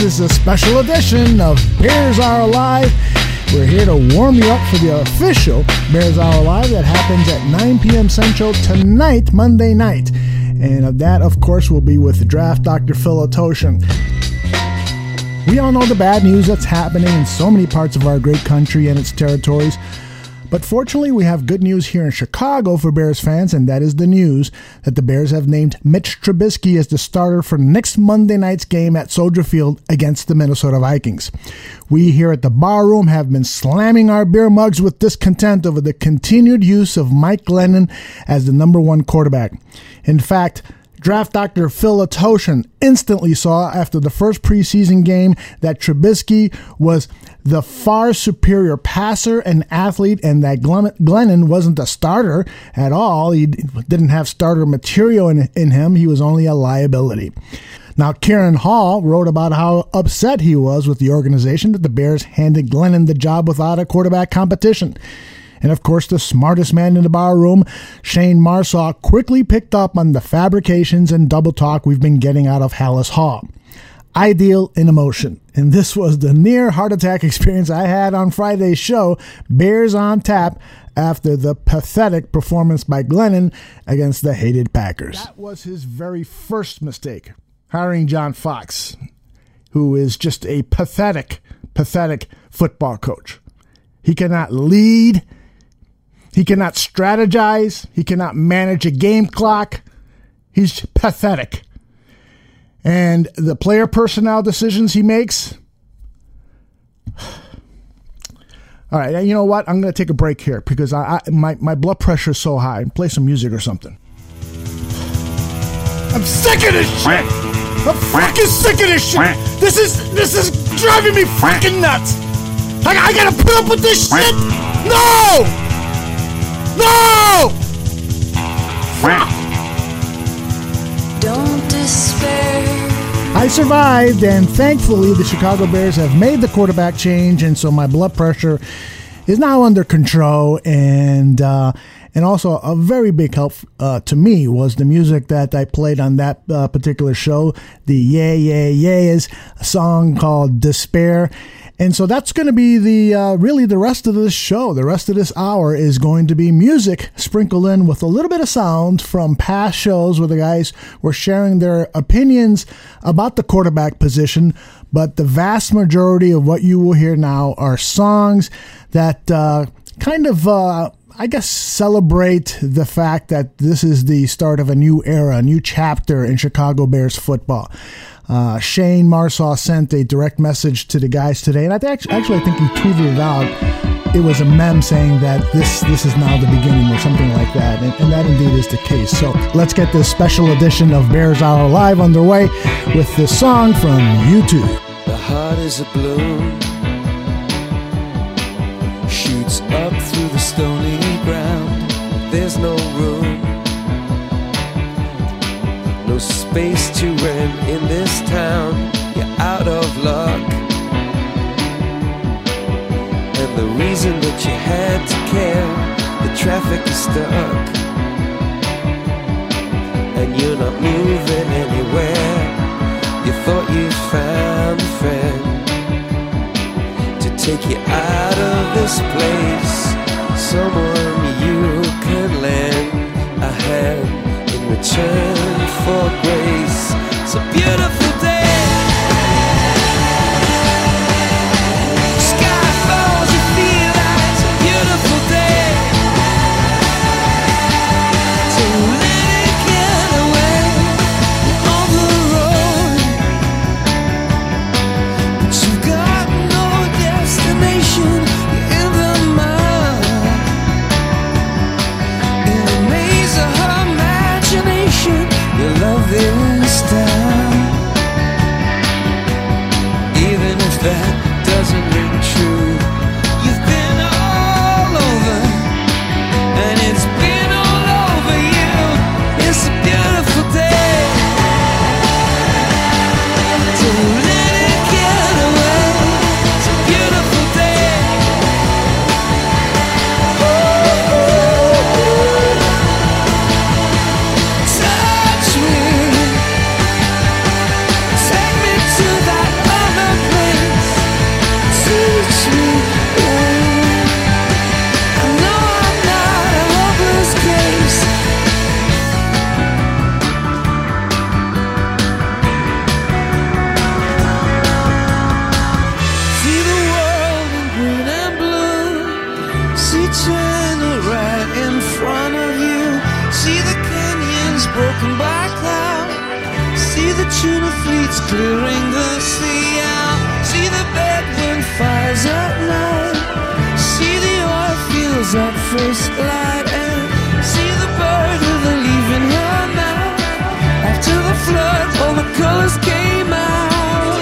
This is a special edition of Bears Are Alive. We're here to warm you up for the official Bears Are Alive that happens at 9 p.m. Central tonight, Monday night. And that, of course, will be with Draft Dr. Phil Otoshan. We all know the bad news that's happening in so many parts of our great country and its territories. But fortunately, we have good news here in Chicago for Bears fans, and that is the news that the Bears have named Mitch Trubisky as the starter for next Monday night's game at Soldier Field against the Minnesota Vikings. We here at the Bar Room have been slamming our beer mugs with discontent over the continued use of Mike Glennon as the number one quarterback. In fact, Draft Dr. Phil Otoshan instantly saw after the first preseason game that Trubisky was the far superior passer and athlete, and that Glennon wasn't a starter at all. He didn't have starter material in him. He was only a liability. Now, Kieran Hall wrote about how upset he was with the organization that the Bears handed Glennon the job without a quarterback competition. And of course, the smartest man in the bar room, Shane Marsaw, quickly picked up on the fabrications and double talk we've been getting out of Halas Hall. Ideal in emotion. And this was the near heart attack experience I had on Friday's show, Bears on Tap, after the pathetic performance by Glennon against the hated Packers. That was his very first mistake, hiring John Fox, who is just a pathetic football coach. He cannot lead. He cannot strategize. He cannot manage a game clock. He's pathetic. And the player personnel decisions he makes. All right, you know what? I'm going to take a break here because my blood pressure is so high. Play some music or something. I'm sick of this shit. I'm fucking sick of this shit. This is driving me fucking nuts. I gotta put up with this shit. No! Don't despair. I survived, and thankfully the Chicago Bears have made the quarterback change, and so my blood pressure is now under control. And also a very big help to me was the music that I played on that particular show, the Yeah Yeah Yeahs, a song called Despair. And so that's going to be really the rest of this show. The rest of this hour is going to be music sprinkled in with a little bit of sound from past shows where the guys were sharing their opinions about the quarterback position. But the vast majority of what you will hear now are songs that celebrate the fact that this is the start of a new era, a new chapter in Chicago Bears football. Shane Marsaw sent a direct message to the guys today, and I think he tweeted it out. It was a meme saying that this is now the beginning or something like that, and that indeed is the case. So let's get this special edition of Bears Are Alive underway with this song from YouTube. The heart is a balloon, shoots up through the stony ground. There's no room, no space to rent in this town. You're out of luck, and the reason that you had to care, the traffic is stuck, and you're not moving anywhere. You thought you found a friend to take you out of this place, someone you can lend a hand in return for grace. It's a beautiful day. Sky falls, you feel like it's a beautiful day. So let it get away on the road, but you've got no destination. You're in the mud, in the maze of her imagination. You love this town. tuna fleets clearing the sea out. See the bedroom fires at night. See the oil fields at first light. And see the bird with a leaf in her mouth. After the flood, all the colors came out.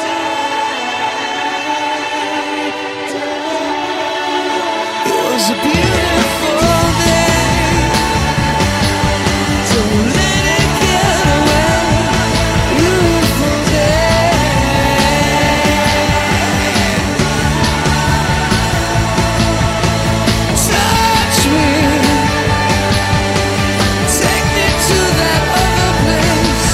It was a beautiful day. Don't let it get away. Beautiful day. Touch me. Take me to that other place.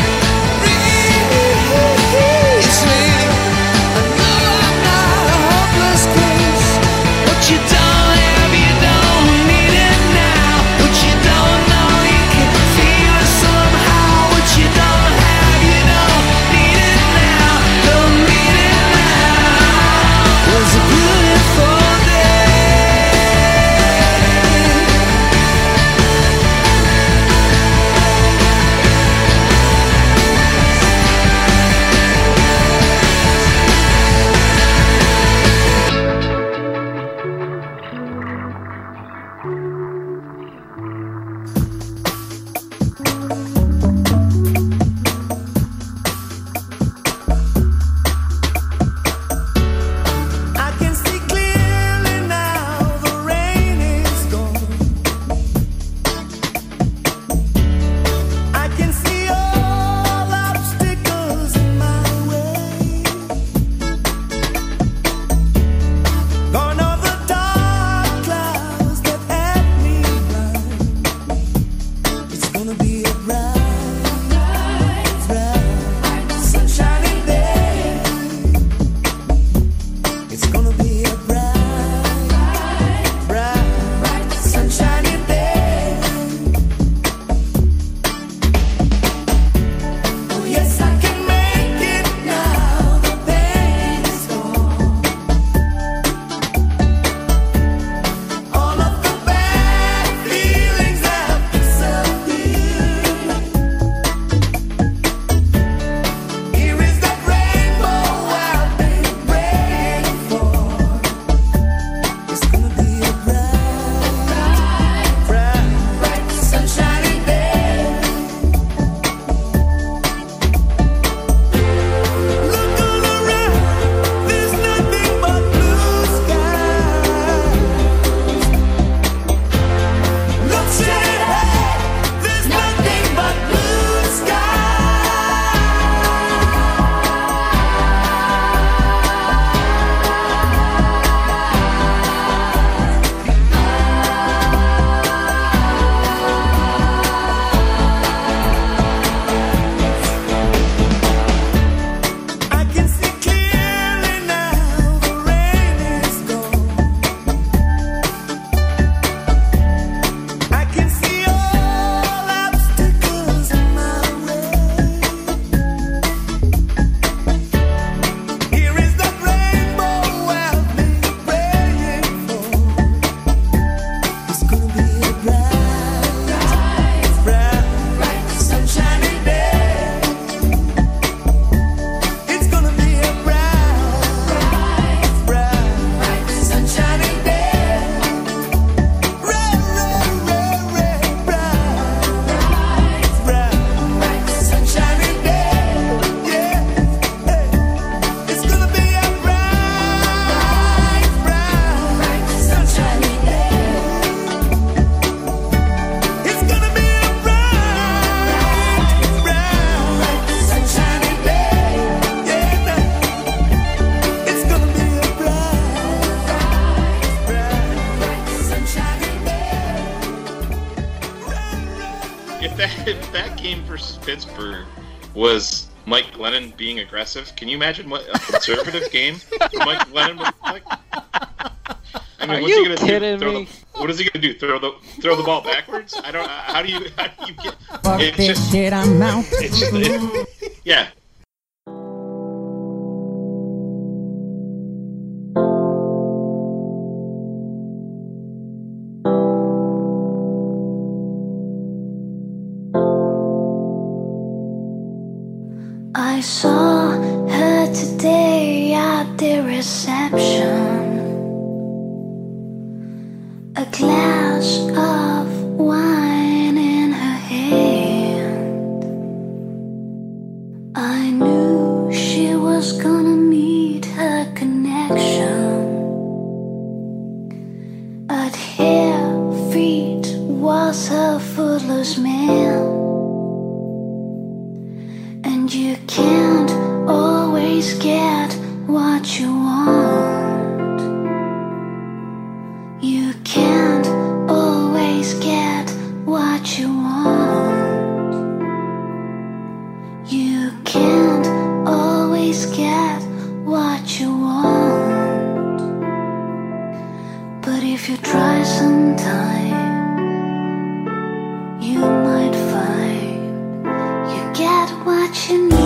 Release me. I know I'm not a hopeless case. What you don't have, you don't need it now. What you don't know, you can feel it somehow. What you don't have, you don't need it now. Don't need it now. It was a beautiful day. I can see clearly now, the rain is gone. I can see all obstacles in my way. Gone are the dark clouds that had me blind. It's gonna be a bright, sunshiny day. It's gonna be a bright, sunshiny day. Oh yes, I can make it now. The pain is gone. All of the bad feelings have disappeared. Here is that rainbow I've been praying for. It's gonna be a bright, sunshiny day. Look all around, there's nothing but blue skies. Look straight ahead, there's nothing but blue I can see clearly now, the rain is gone. I can see all obstacles in my way. Here is that rainbow I've been praying for. It's gonna be a bright, sunshiny day. It's gonna be a bright, sunshiny day. Bright, sunshiny day. Yeah, it's gonna be a bright, sunshiny day. It's gonna be a bright, sunshiny day. Yeah, it's gonna be a bright, sunshiny day. If that game versus Pittsburgh was Mike Glennon being aggressive, can you imagine what a conservative game Mike Glennon would look like? I mean, Are what's you he gonna kidding do? me? What is he gonna do? Throw the ball backwards? I don't. How do you get? Fuck It's this just. shit, I'm out. It's just. Yeah. I saw her today at the reception. A glass of wine in her hand. I knew she was gonna meet her connection. At her feet was a footloose man. And you can't always get what you want. You can't always get what you want. You can't always get what you want. But if you try sometime, you might find you get what you need.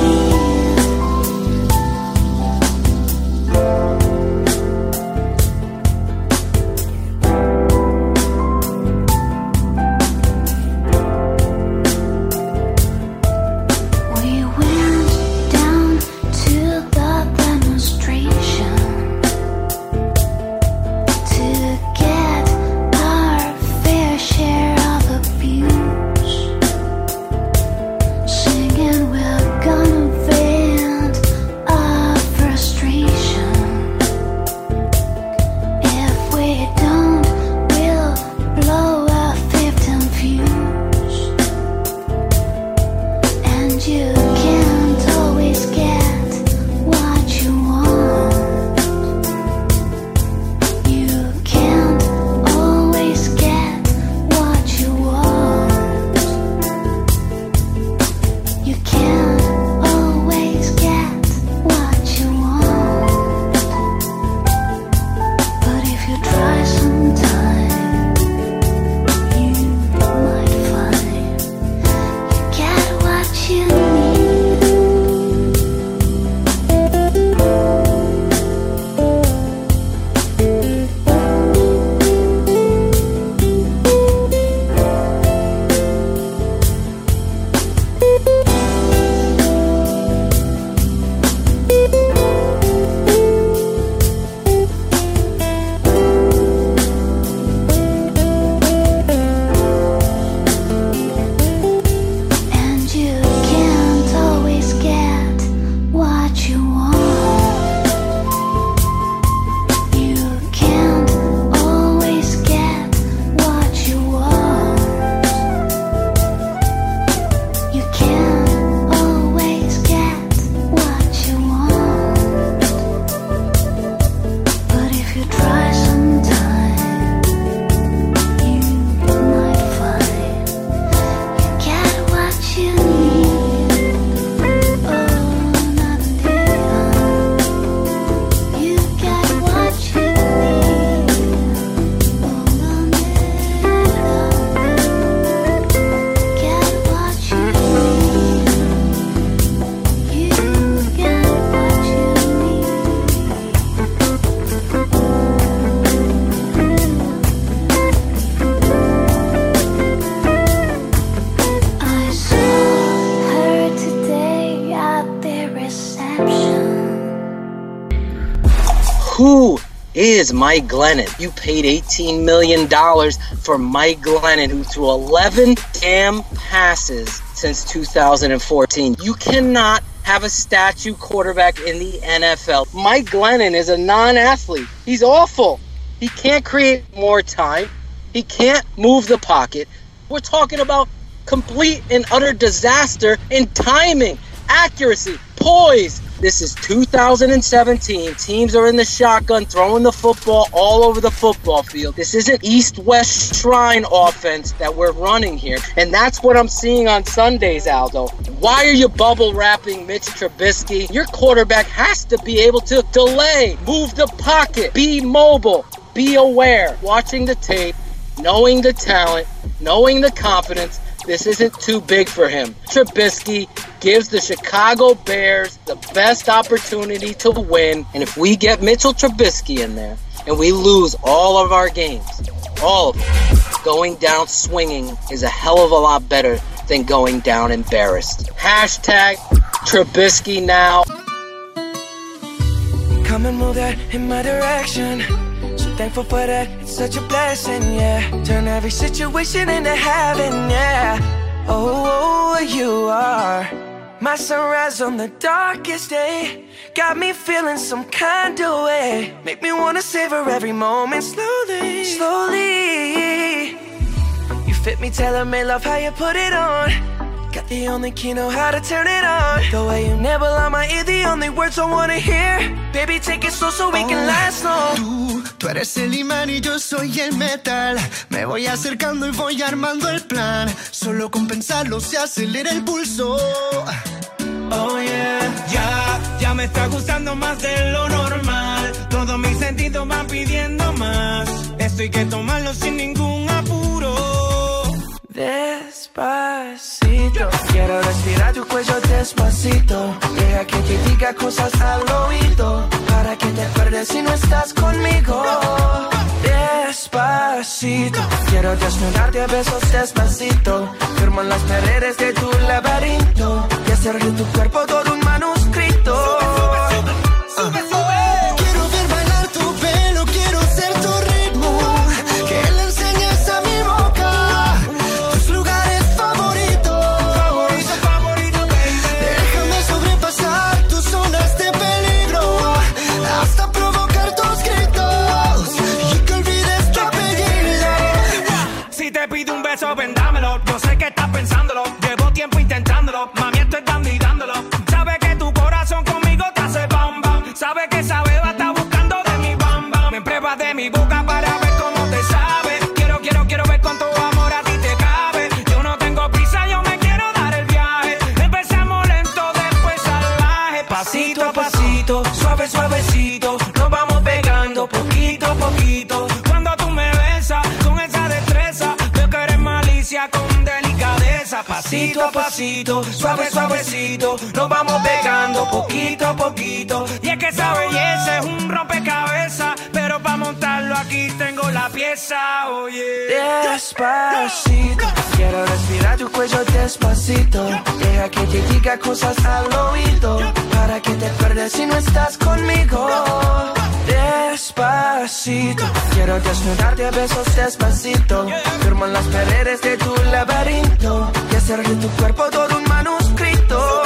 Who is Mike Glennon? You paid $18 million for Mike Glennon, who threw 11 damn passes since 2014. You cannot have a statue quarterback in the NFL. Mike Glennon is a non-athlete. He's awful. He can't create more time. He can't move the pocket. We're talking about complete and utter disaster in timing, accuracy, poise. This is 2017. Teams are in the shotgun, throwing the football all over the football field. This isn't East-West Shrine offense that we're running here. And that's what I'm seeing on Sundays, Aldo. Why are you bubble wrapping Mitch Trubisky? Your quarterback has to be able to delay, move the pocket, be mobile, be aware. Watching the tape, knowing the talent, knowing the confidence, this isn't too big for him. Trubisky gives the Chicago Bears the best opportunity to win. And if we get Mitchell Trubisky in there and we lose all of our games, all of them, going down swinging is a hell of a lot better than going down embarrassed. Hashtag Trubisky now. Come and move that in my direction. So thankful for that, it's such a blessing, yeah. Turn every situation into heaven, yeah. Oh, you are my sunrise on the darkest day. Got me feeling some kind of way. Make me wanna savor every moment slowly, slowly. You fit me, tailor-made, love how you put it on. Got the only key, know how to turn it on. The way you nibble on my ear, the only words I wanna hear. Baby, take it slow so we can last long. Tú eres el imán y yo soy el metal. Me voy acercando y voy armando el plan. Solo con pensarlo se acelera el pulso. Oh yeah, ya me está gustando más de lo normal. Todos mis sentidos van pidiendo más. Esto hay que tomarlo sin ningún apuro. Despacito, quiero respirar tu cuello despacito. Deja que te diga cosas al oído, para que te acuerdes si no estás conmigo. Despacito, quiero desnudarte a besos despacito. Firmo en las paredes de tu laberinto y hacer de tu cuerpo todo un manuscrito. Sube, sube. Quiero ver bailar tu pelo, quiero ser tu ritmo. Que le enseñes a mi boca tus lugares favoritos. Favorito, baby. Déjame sobrepasar tus zonas de peligro, hasta provocar tus gritos y que olvides tu apellido. Si te pido un beso, ven dámelo. Yo sé que estás pensándolo. Llevo tiempo intentándolo. Mami, estoy dando y dándolo. Sabe que tu corazón conmigo te hace bam bam. Sabe que esa beba está buscando de mi bam bam. Me pruebas de mi boca para ver cómo te sabe. Quiero ver cuánto amor a ti te cabe. Yo no tengo prisa, yo me quiero dar el viaje. Empezamos lento, después salvaje. Pasito a pasito, suave, suavecito. Nos vamos pegando poquito a poquito. Cuando tú me besas con esa destreza, veo que eres malicia con delicadeza. Pasito a pasito, suave, suavecito. Nos vamos pegando poquito a poquito. Y es que esa belleza es un rompecabezas, pero para montarlo aquí tengo la pieza, oye. Despacito, quiero respirar tu cuello despacito. Deja que te diga cosas al oído, para que te acuerdes si no estás conmigo. Despacito, quiero desnudarte a besos despacito. Firmo en las paredes de tu laberinto y hacer de tu cuerpo todo un manuscrito.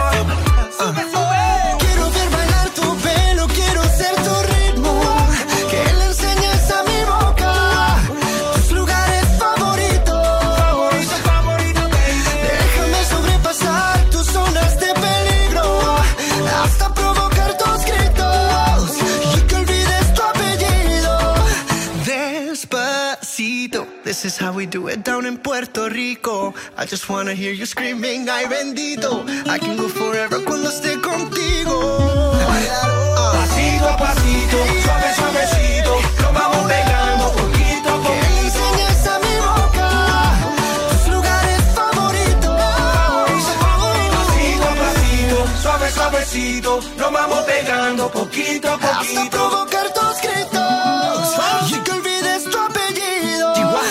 Quiero ver bailar tu pelo, quiero ser tu ritmo. Que le enseñes a mi boca tus lugares favoritos. Favorito, baby. Déjame sobrepasar tus zonas de peligro, hasta provocar tus gritos y que olvides tu apellido. Despacito, this is how we do it down in Puerto Rico. I just wanna hear you screaming, ay bendito. I can go forever cuando esté contigo. Pasito a pasito, suave, suavecito. Nos vamos pegando poquito a Que le poquito. enseñes a mi boca tus lugares favoritos. Pasito a pasito, suave, suavecito. Nos vamos pegando poquito a Hasta poquito. provocar tus gritos y que olvides tu apellido.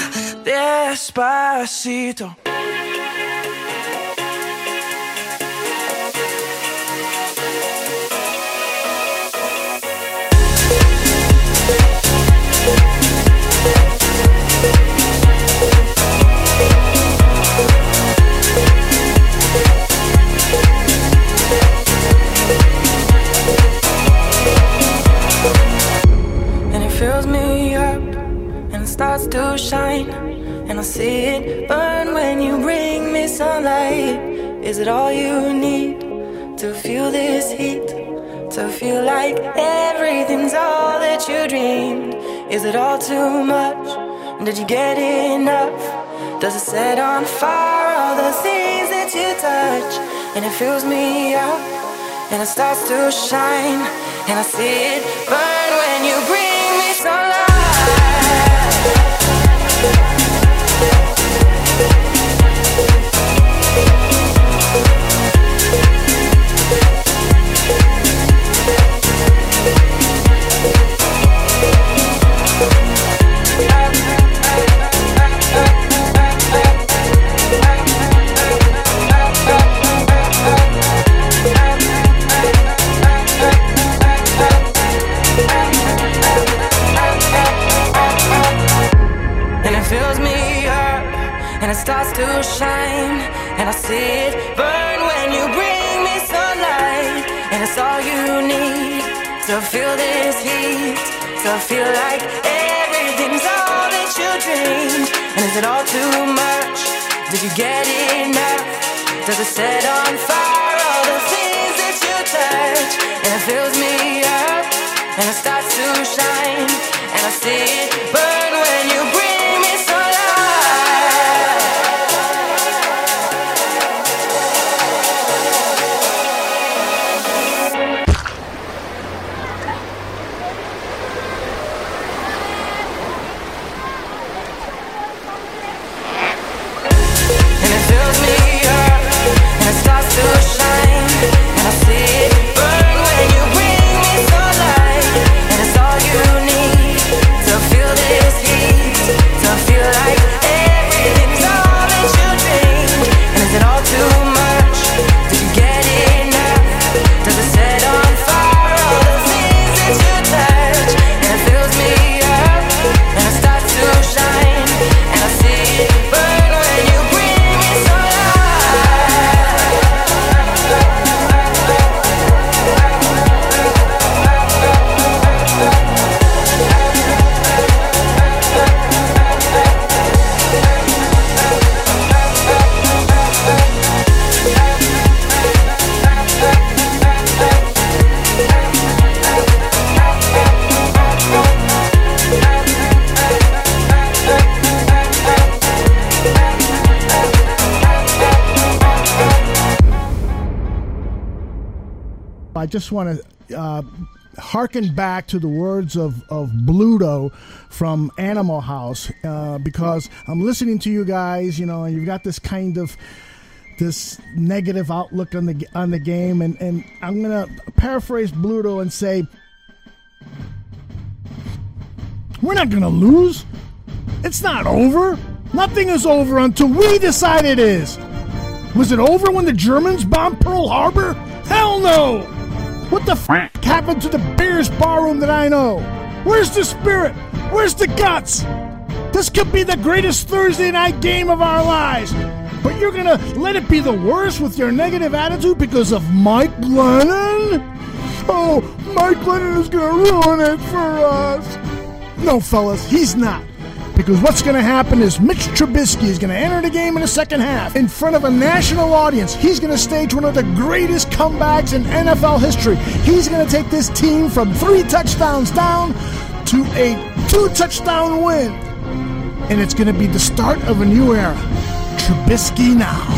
Despacito. And it fills me up and it starts to shine, and I see it burn when you bring me sunlight. Is it all you need to feel this heat? To feel like everything's all that you dreamed? Is it all too much? Did you get enough? Does it set on fire all the things that you touch? And it fills me up and it starts to shine, and I see it burn when you bring me sunlight. and it's all you need to feel this heat, to feel like everything's all that you dreamed. And is it all too much? Did you get enough? Does it set on fire all the things that you touch? And it fills me up, and it starts to shine, and I see it burn when you bring me sunlight. And it fills me up, and it starts to shine, and I see it burn when you bring me sunlight. And it's all you need to feel this heat, to feel like everything's all that you dreamed. And is it all too much? Did you get enough? Does it set on fire all the things that you touch? And it fills me up, and it starts to shine, and I see it burn when you bring me I just want to hearken back to the words of Bluto from Animal House because I'm listening to you guys, you know, and you've got this kind of this negative outlook on the game, and I'm gonna paraphrase Bluto and say, we're not gonna lose. It's not over. Nothing is over until we decide it is. Was it over when the Germans bombed Pearl Harbor? Hell no! What the f*** happened to the Bears barroom that I know? Where's the spirit? Where's the guts? This could be the greatest Thursday night game of our lives. But you're gonna let it be the worst with your negative attitude because of Mike Glennon? Oh, Mike Glennon is gonna ruin it for us. No, fellas, he's not. Because what's going to happen is Mitch Trubisky is going to enter the game in the second half in front of a national audience. He's going to stage one of the greatest comebacks in NFL history. He's going to take this team from 3 touchdowns down to a 2-touchdown win. And it's going to be the start of a new era. Trubisky now.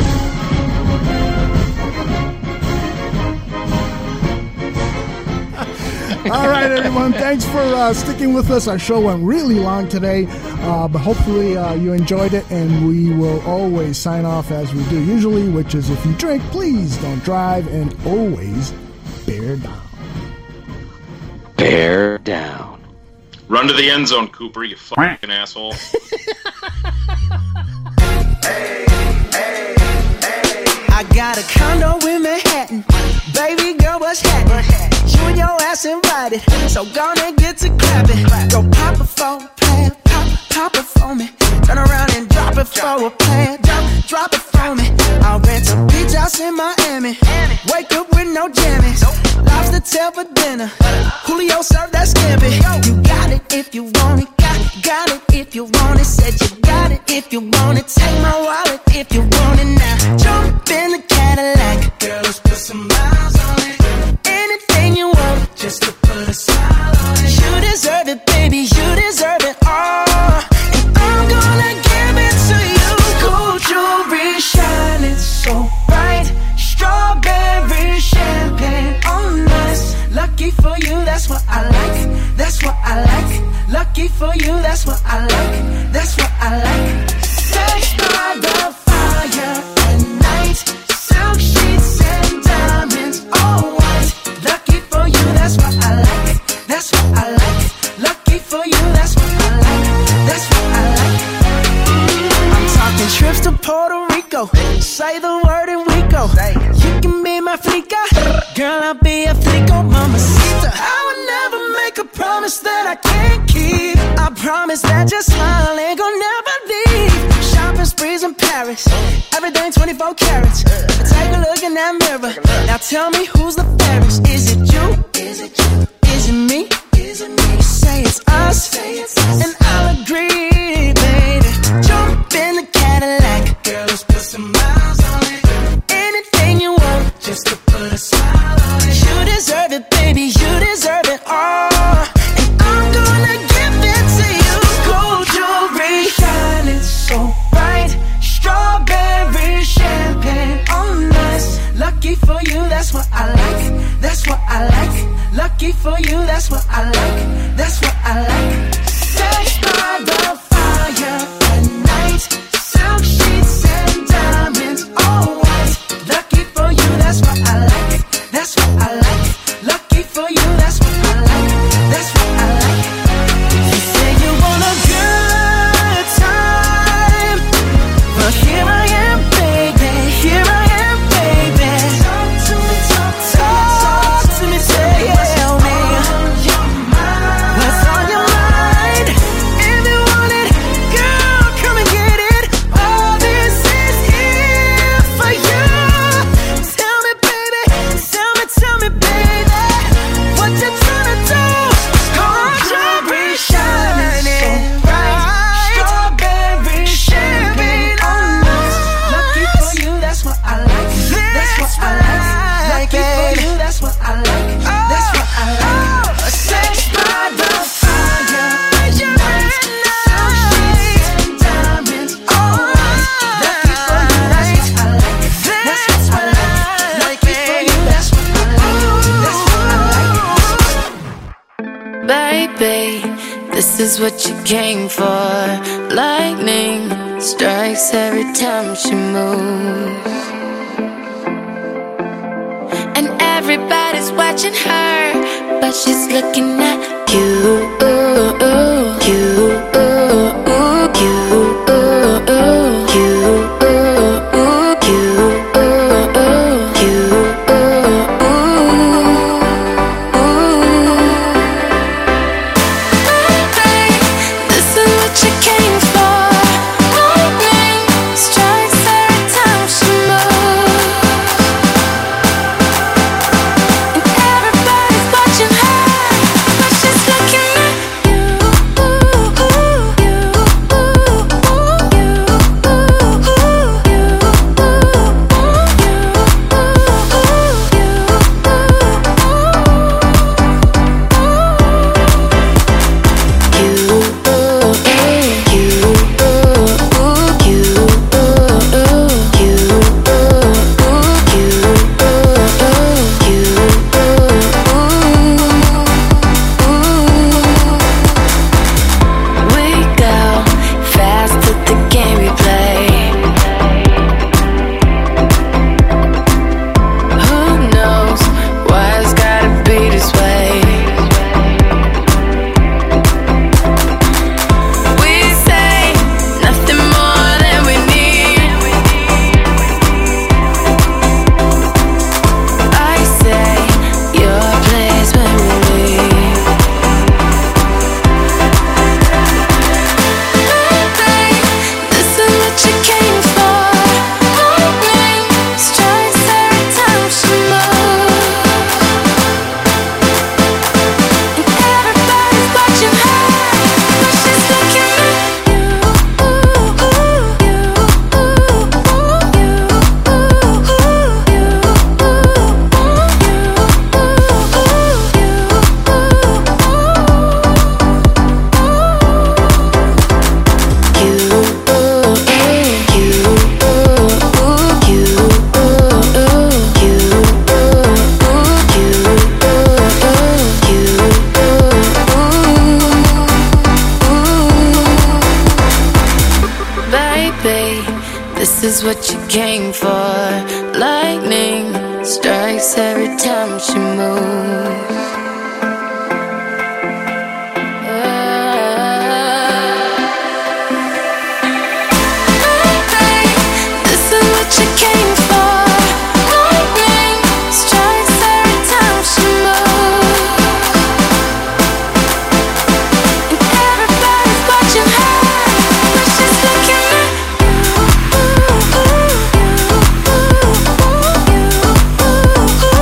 All right, everyone. Thanks for sticking with us. Our show went really long today, but hopefully you enjoyed it, and we will always sign off as we do usually, which is if you drink, please don't drive, and always bear down. Bear down. Run to the end zone, Cooper, you fucking asshole. I got a condo in Manhattan. Baby girl, what's happening? You and your ass invited, so gonna get to clapping. Go pop it for a plan, pop it for me. Turn around and drop it for a plan, drop it for me. I'll rent a beach house in Miami. Wake up with no jammies. Lobster tail for dinner. Julio served that scampi. You got it if you want it. Got it if you want it. Said you got it if you want it. Take my wallet if you want it now. Jump in the Cadillac. Girl, let's put some miles on it. Anything you want, just to put a smile on it. You deserve it, baby. You deserve it all. And I'm gonna give it to you. Gold jewelry shining so bright. Strawberry champagne on us. Lucky for you, that's what I like. That's what I like. Lucky for you, that's what I like. That's what I like. Sex by the fire at night. Silk sheets and diamonds, all white. Lucky for you, that's what I like. That's what I like. Lucky for you, that's what I like. That's what I like. I'm talking trips to Puerto Rico. Say the word and we go. You can be my flica. Girl, I'll be a flico, mamacita. I would never make a promise that I can't keep. I promise that your smile ain't gonna never leave. Shopping sprees in Paris. Everything 24 carats. Take a look in that mirror. Now Now tell me who's the fairest? Is it you? Is it you? Is it me? Is it me? Say it's us, and I'll agree, baby. Jump in the Cadillac, girl, let's put some miles on it. Anything you want, just to put a smile on it. You deserve it, baby, you deserve it all. And I'm gonna give it to you. Gold jewelry, shining so bright. Strawberry champagne on us. Lucky for you, that's what I like. That's what I like. Lucky for you, that's what I like. That's what I like. Sex by the fire at night. Silk sheets and diamonds, all white. Lucky for you, that's what I like. That's what I like. Lucky for you, that's what I like. That's what I like. You say you want a good time, but here I am, baby. Here I am, baby. Talk to me, talk to me, tell me what's on your mind. If you want it, girl, come and get it. All this is here for you. Tell me, baby, tell me, baby, what you tryna do? Gold jewelry shining bright. Strawberry champagne on us. Lucky for you, that's what I like. That's what I like. Lucky for you, that's what I like. That's what I like. Sex by the fire at night. Silk sheets and diamonds, all white. Lucky for you, that's what I like. That's what I like. Lucky for you, that's what I like. That's what I like. Baby, this is what you came for. Lightning strikes every time she moves, and everybody's watching her, but she's looking at you, you, you, this is what you came for. Lightning strikes every time she moves, and everybody's watching her, but she's looking at you, we go fast to the game we play. Who knows why it's gotta be this way? We say nothing more than we need. I say your place when we leave. This is what you came for. Lightning strikes every time she moves, and everybody's watching her, but she's looking at you, baby, this is what you came for. Lightning strikes every time she moves. This is what you came for. Lightning strikes every time she moves, and everybody's watching her, but she's looking at you,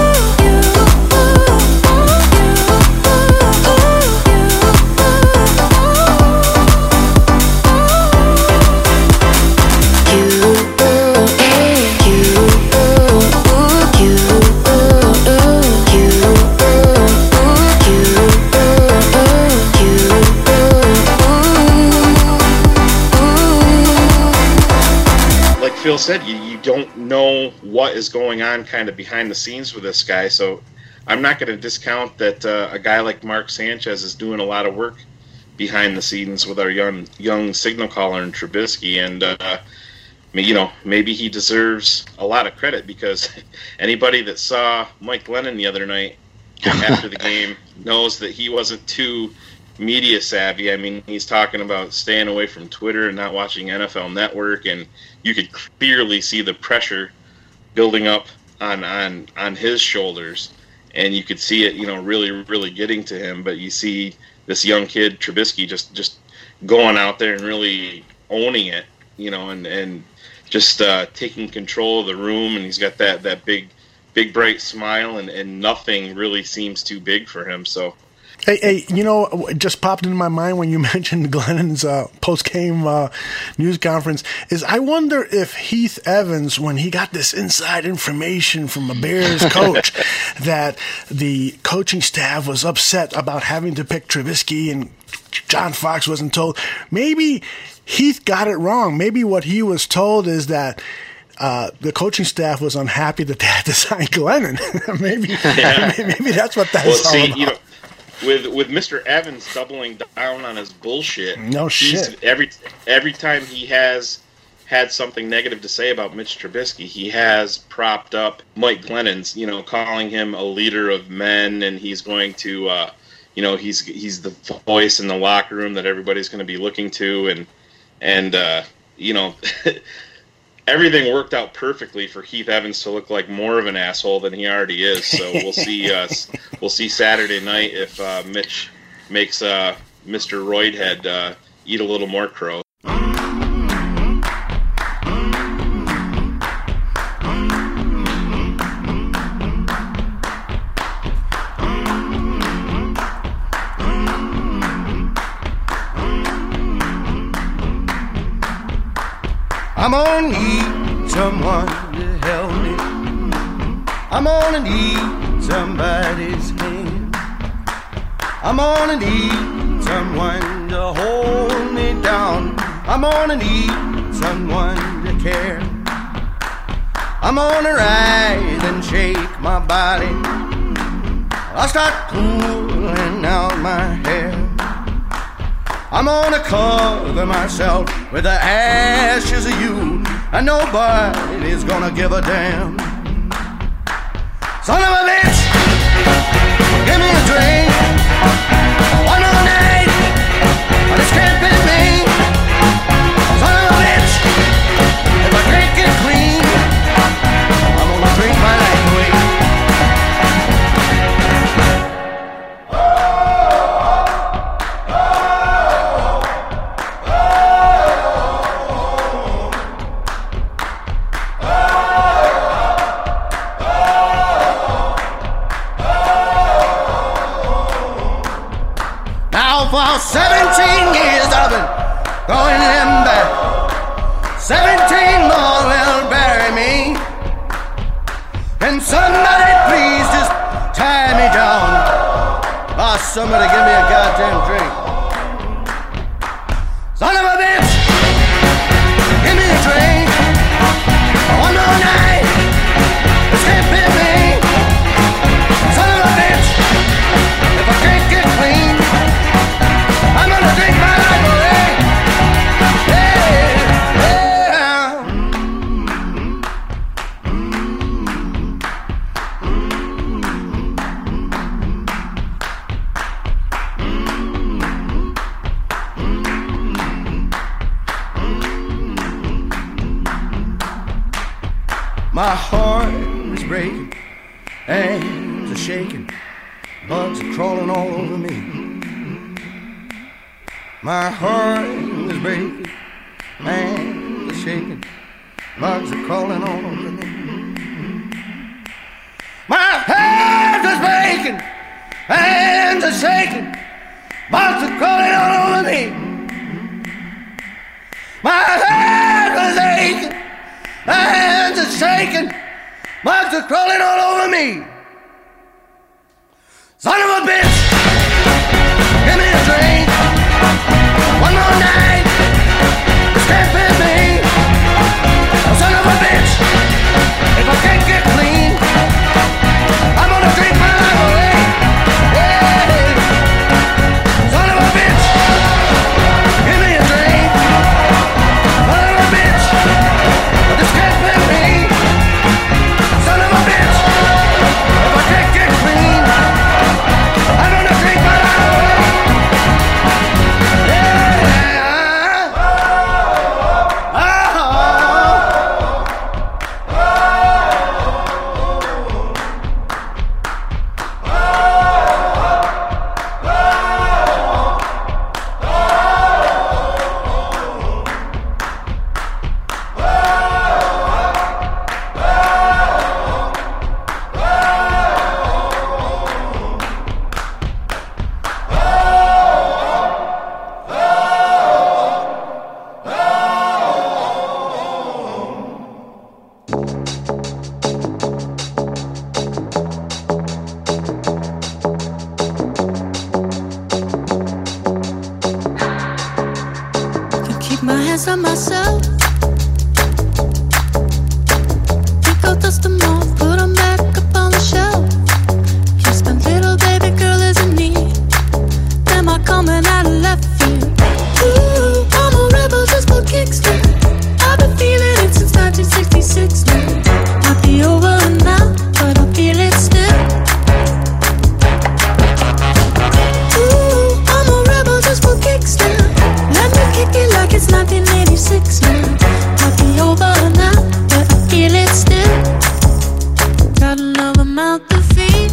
Bill said, you don't know what is going on kind of behind the scenes with this guy. So I'm not going to discount that a guy like Mark Sanchez is doing a lot of work behind the scenes with our young signal caller in Trubisky. And, maybe he deserves a lot of credit, because anybody that saw Mike Glennon the other night after the game knows that he wasn't too media savvy. I mean, he's talking about staying away from Twitter and not watching NFL Network, and you could clearly see the pressure building up on his shoulders, and you could see it, really, really getting to him. But you see this young kid Trubisky just going out there and really owning it, and just taking control of the room, and he's got that big bright smile, and nothing really seems too big for him. So. Hey, it just popped into my mind when you mentioned Glennon's post-game news conference, is I wonder if Heath Evans, when he got this inside information from a Bears coach that the coaching staff was upset about having to pick Trubisky and John Fox wasn't told, maybe Heath got it wrong. Maybe what he was told is that the coaching staff was unhappy that they had to sign Glennon. maybe that's what that's all about. With Mr. Evans doubling down on his bullshit, shit. Every time he has had something negative to say about Mitch Trubisky, he has propped up Mike Glennon's, calling him a leader of men, and he's going to, he's the voice in the locker room that everybody's going to be looking to, and everything worked out perfectly for Heath Evans to look like more of an asshole than he already is. So we'll see. We'll see Saturday night if Mitch makes Mr. Roidhead eat a little more crow. I'm gonna need someone to help me. I'm gonna need somebody's hand. I'm gonna need someone to hold me down. I'm gonna need someone to care. I'm gonna rise and shake my body. I'll start pulling out my hair. I'm gonna cover myself with the ashes of you, and nobody's gonna give a damn. Son of a bitch, give me a drink. One more night, but it's can't be me. Son of a bitch, if I can't get clean, I'm gonna drink my life away. For 17 years I've been going them back. 17 more will bury me. Can somebody please just tie me down? Boss, somebody give me a goddamn drink. Son of a bitch, give me a drink. One more night, this can't be me. Son of a bitch, if I can't get clean, I'm gonna drink my life away. My heart is breaking, hands are shaking, bugs are crawling all over me. My heart is breaking, hands are shaking, bugs are crawling all over me. My heart is breaking, hands are shaking, bugs are crawling all over me. My heart is aching, hands are shaking, bugs are crawling all over me. Son of a bitch, give me a drink. One more night, this can't be me. Son of a photos of myself. Pick out, dust them off, put them back up on the shelf. Yes, my little baby girl is in need. Am I coming out of left field? Ooh, I'm a rebel just for kicks now. I've been feeling it since 1966 now. Might be over now, but I feel it still. Ooh, I'm a rebel just for kicks now. Let me kick it like it's 1986 now. Might be over now, but I feel it still. Got another mouth to feed.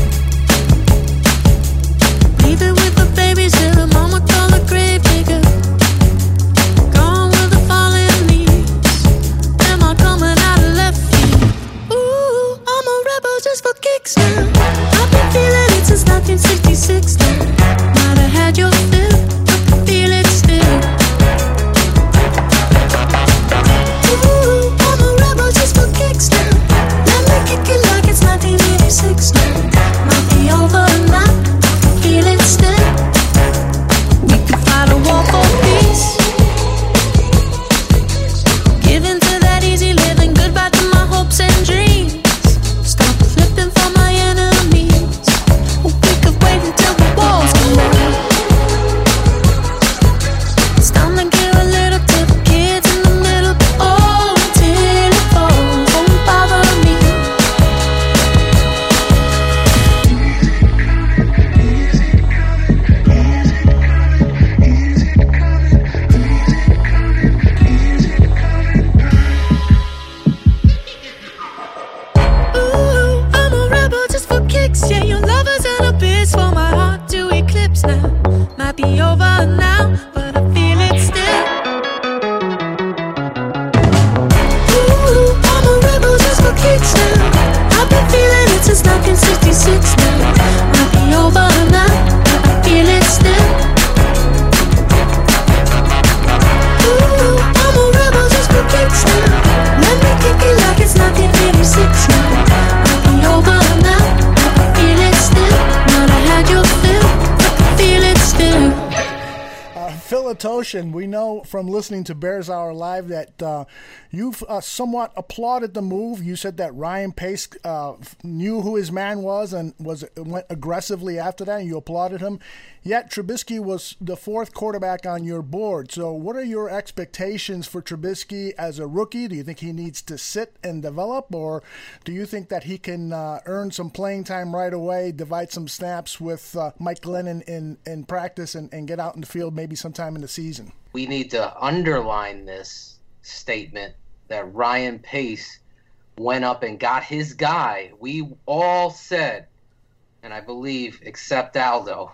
Leave it with the babysitter, mama call the grave digger. Gone with the falling leaves. Am I coming out of left field? Ooh, I'm a rebel just for kicks now. I've been feeling it since 1966 now. Might have had your fill, but I feel it still. Ooh, I'm a rebel just for kicks now. Let me kick it like it's 1986 now. Might be over now, feel it still. We could fight a war for peace. Give in to that easy living, goodbye to my hopes and dreams. Stop flipping for my enemies. We could wait until the walls come down. It's time to give a little to the kids in the middle. Oh, until it falls, won't bother me. Ooh, I'm a rebel just for kicks. Yeah, your lovers and a bitch for my heart to eclipse now. Might be over now, but I feel it still. Ooh, I'm a rebel just for kicks now. I've been feeling it since 1966 now. Might be over now, but I feel it still. Ooh, I'm a rebel just for kicks now. Let me kick it like it's 1986 now. Might be over now, but I feel it still. Might have had your fill, but I feel it still. Phil Atoshin, we know from listening to Bears Hour Live that you've somewhat applauded the move. You said that Ryan Pace knew who his man was and went aggressively after that, and you applauded him. Yet Trubisky was the fourth quarterback on your board. So what are your expectations for Trubisky as a rookie? Do you think he needs to sit and develop, or do you think that he can earn some playing time right away, divide some snaps with Mike Glennon in practice and get out in the field maybe sometime in the season? We need to underline this statement that Ryan Pace went up and got his guy. We all said, and I believe, except Aldo,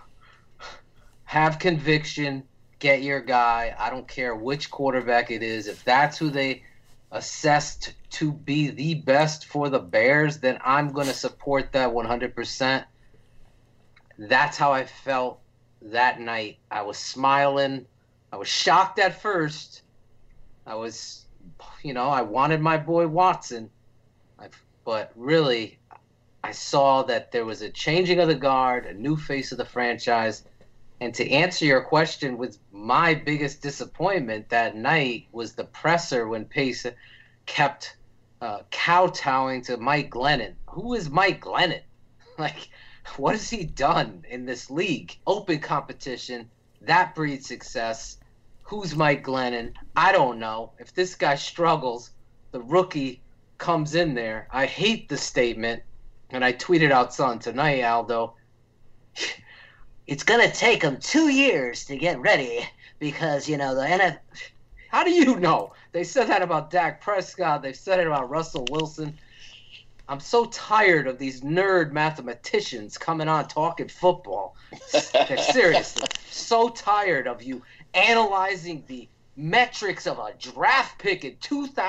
have conviction, get your guy. I don't care which quarterback it is. If that's who they assessed to be the best for the Bears, then I'm going to support that 100%. That's how I felt that night. I was smiling. I was shocked at first. I was, I wanted my boy Watson. But really, I saw that there was a changing of the guard, a new face of the franchise. And to answer your question, with my biggest disappointment that night was the presser when Pace kept kowtowing to Mike Glennon. Who is Mike Glennon? What has he done in this league? Open competition, that breeds success. Who's Mike Glennon? I don't know. If this guy struggles, the rookie comes in there. I hate the statement, and I tweeted out something tonight, Aldo. It's going to take him 2 years to get ready because, the NFL... How do you know? They said that about Dak Prescott. They've said it about Russell Wilson. I'm so tired of these nerd mathematicians coming on talking football. Seriously, so tired of you analyzing the metrics of a draft pick in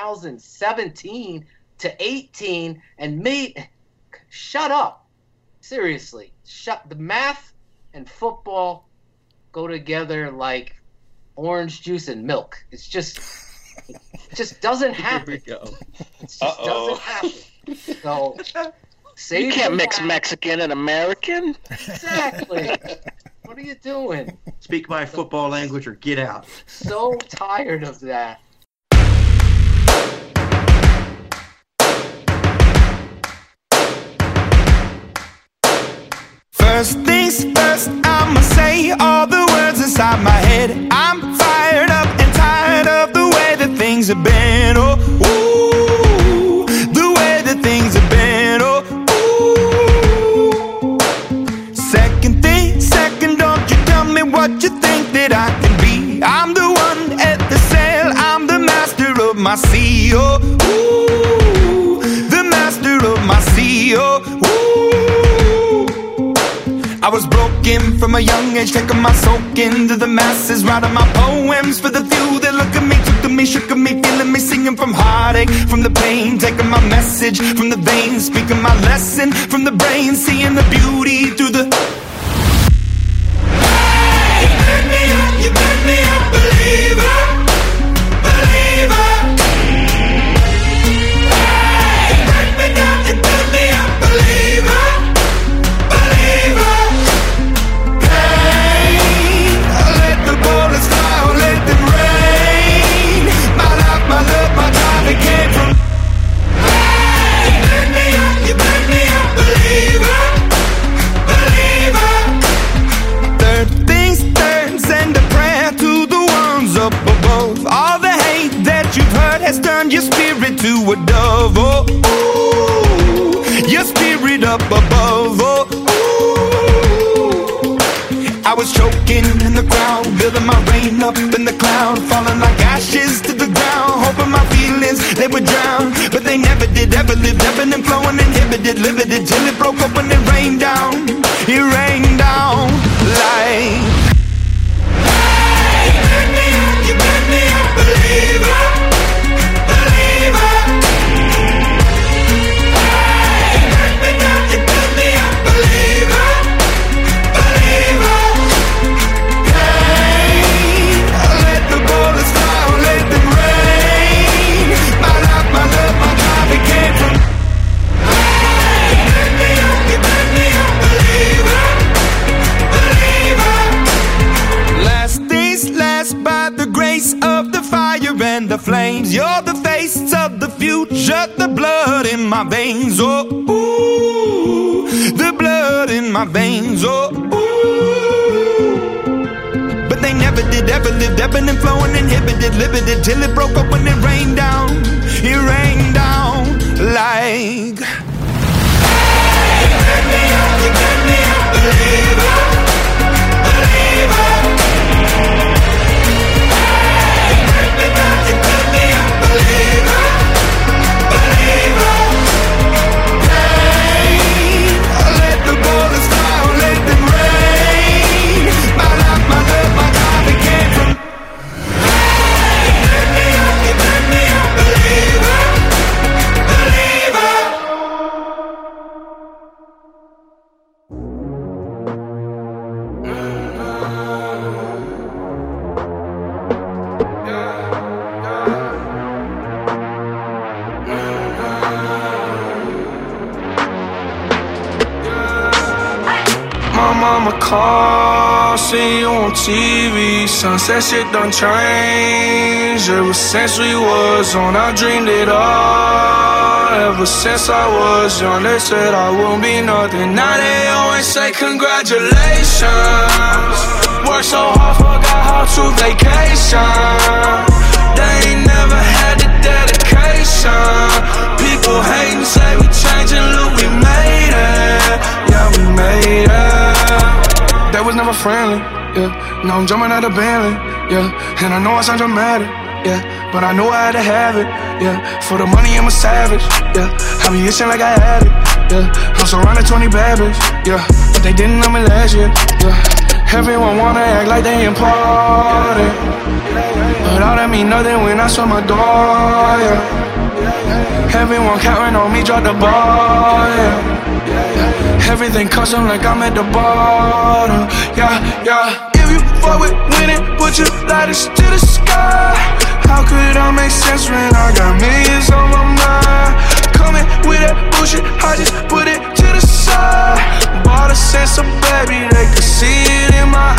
2017 to 18 and shut up. Seriously, the math and football go together like orange juice and milk. It just doesn't happen. Here we go. It just doesn't happen. So you can't mix Mexican and American. Exactly. What are you doing? Speak my football language or get out. So tired of that. First things first, I'ma say all the words inside my head. I'm fired up and tired of the way that things have been. Oh, ooh, the way that things have been. Oh, ooh. Second thing, second, don't you tell me what you think that I can be. I'm the one at the sail, I'm the master of my sea. Oh, ooh, the master of my sea. Oh, ooh. I was broken from a young age, taking my soak into the masses, writing my poems for the few that look at me, took to me, shook at me, feeling me, singing from heartache, from the pain, taking my message from the veins, speaking my lesson from the brain, seeing the beauty through the... Hey, you burn me up, believer, believer. Hey, burn me down and burn me up, believer. Turn your spirit to a dove, oh, ooh, your spirit up above, oh, ooh. I was choking in the crowd, building my rain up in the cloud, falling like ashes to the ground, hoping my feelings, they would drown, but they never did, ever lived, ebbing and flowing, inhibited, limited, till it broke open and rained down, it rained down like... Hey, you burn me up, believer. The flames, you're the face of the future, the blood in my veins, oh, ooh, the blood in my veins, oh, ooh. But they never did, ever lived, ebbing and flowing, inhibited, limited, till it broke up when it rained down like... Hey, burn me up, believer, believer. Mama call, see you on TV. Sunset shit done changed. Ever since we was on, I dreamed it all. Ever since I was young, they said I won't be nothing. Now they always say congratulations. Worked so hard, forgot how to vacation. They ain't never had the dedication. People hating, say we changing, look, we made it. Yeah, we made it. That was never friendly, yeah. Now I'm jumping out of Bentley, yeah. And I know I sound dramatic, yeah. But I know I had to have it, yeah. For the money, I'm a savage, yeah. I be itching like I had it, yeah. I'm surrounded 20 bad bitches, yeah. But they didn't know me last year, yeah. Everyone wanna act like they important, but all that mean nothing when I saw my door, yeah. Everyone counting on me, drop the ball, yeah. Everything custom like I'm at the bottom, yeah, yeah. If you fuck with winning, put your lighters to the sky. How could I make sense when I got millions on my mind? Coming with that bullshit, I just put it to the side. Bought a sense of baby, they could see it in my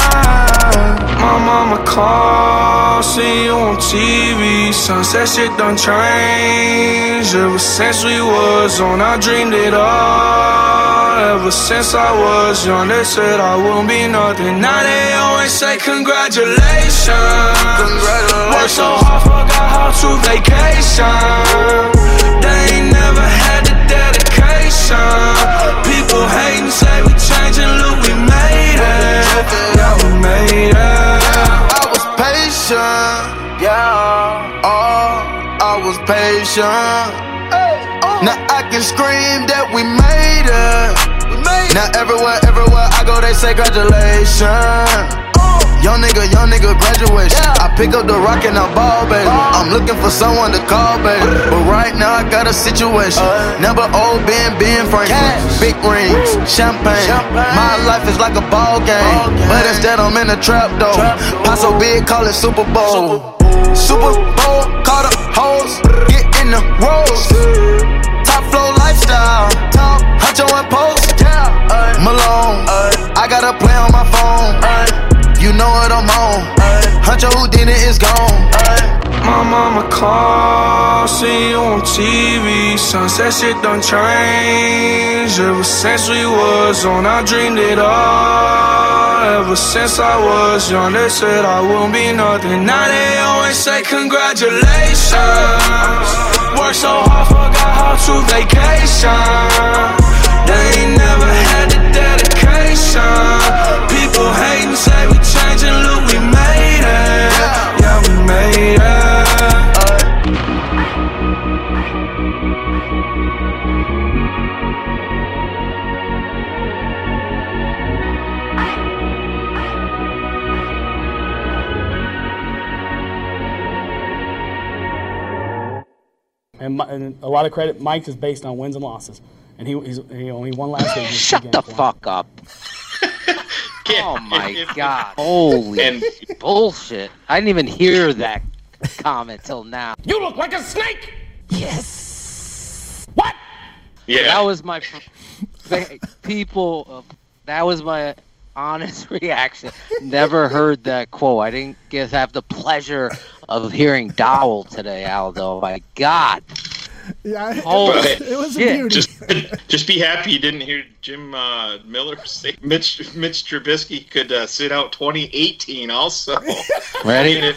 TV. Sunset shit done changed. Ever since we was on, I dreamed it all. Ever since I was young, they said I wouldn't be nothing. Now they always say congratulations. Worked so hard, forgot how to vacation. They ain't never had the dedication. People hating, say we changing, look, we made it. Yeah, we made it. I was patient, yeah. Oh, I was patient. Now I can scream that we made it. Now everywhere I go, they say congratulations. Young nigga graduation. I pick up the rock and I ball, baby. I'm looking for someone to call, baby. But right now I got a situation. Never old Ben Franklin. Big rings, champagne. My life is like a ball game. But instead I'm in a trap though. Pot so big, call it Super Bowl. Super Bowl, call the hoes. Get in the rolls. Top flow lifestyle. Huncho and Post. Malone. I got a play on my phone. You know what I'm on. Huncho Houdini is gone. My mama called, see you on TV. Sunset shit done changed. Ever since we was on, I dreamed it all. Ever since I was young, they said I wouldn't be nothing. Now they always say congratulations. Worked so hard, forgot how to vacation. They ain't never had the dedication. People hating, say we changing, look, we made it. Yeah, we made it. And a lot of credit, Mike's is based on wins and losses. And he only won last week. Shut the fuck up. Oh my God. Holy bullshit. I didn't even hear that comment till now. You look like a snake! Yes! What? Yeah. That was my people. That was my honest reaction. Never heard that quote. I didn't have the pleasure of hearing Dowell today, Aldo. My God. Yeah, it was a beauty. Just be happy you didn't hear Jim Miller say Mitch Trubisky could sit out 2018 also. Ready?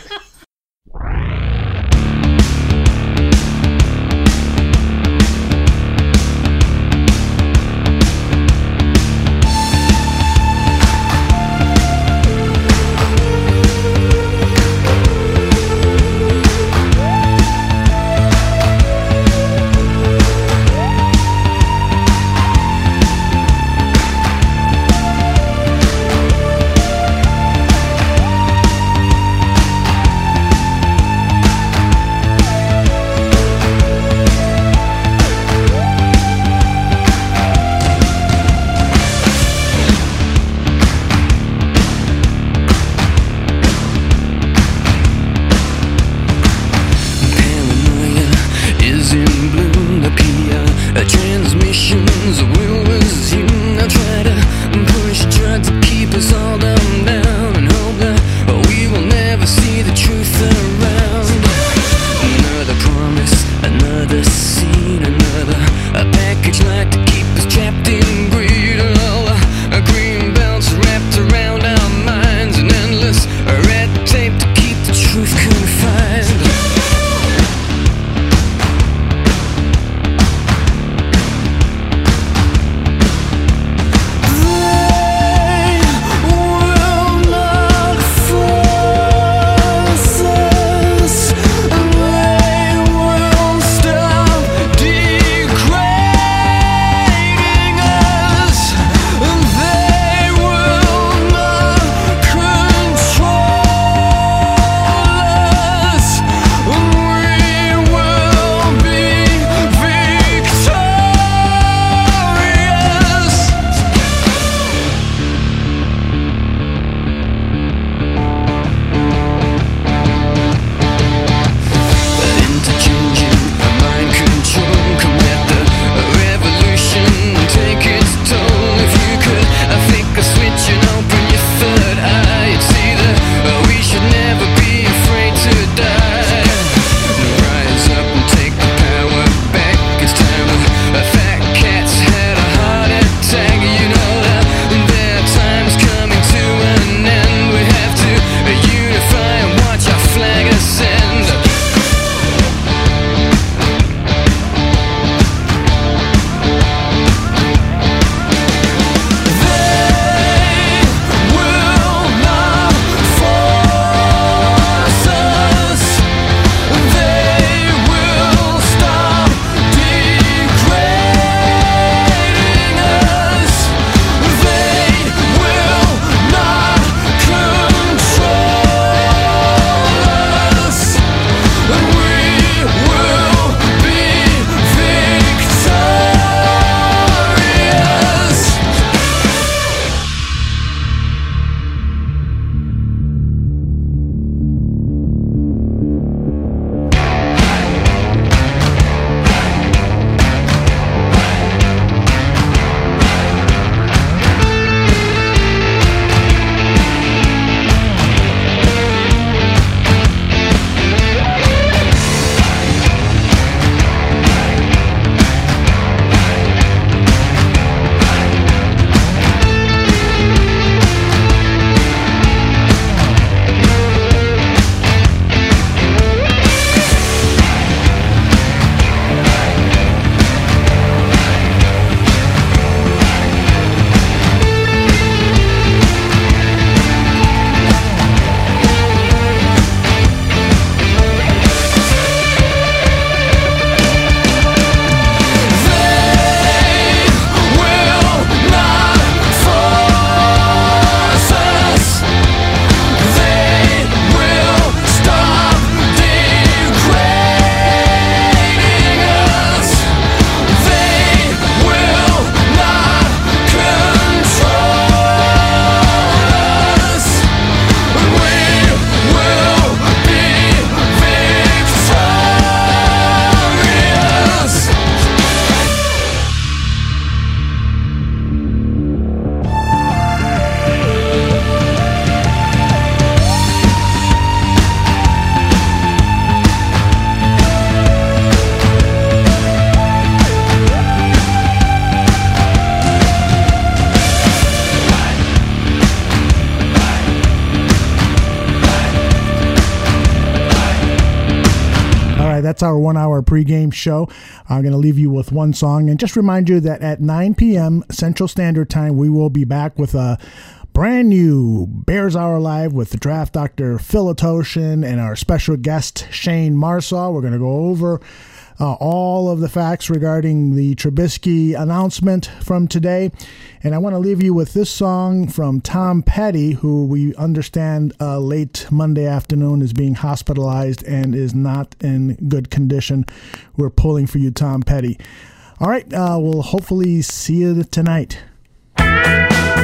that's our 1 hour pregame show. I'm going to leave you with one song and just remind you that at 9 p.m. Central Standard Time, we will be back with a brand new Bears Hour Live with the draft doctor Phil Atoshin and our special guest Shane Marsaw. We're going to go over all of the facts regarding the Trubisky announcement from today. And I want to leave you with this song from Tom Petty, who we understand late Monday afternoon is being hospitalized and is not in good condition. We're pulling for you, Tom Petty. All right, we'll hopefully see you tonight.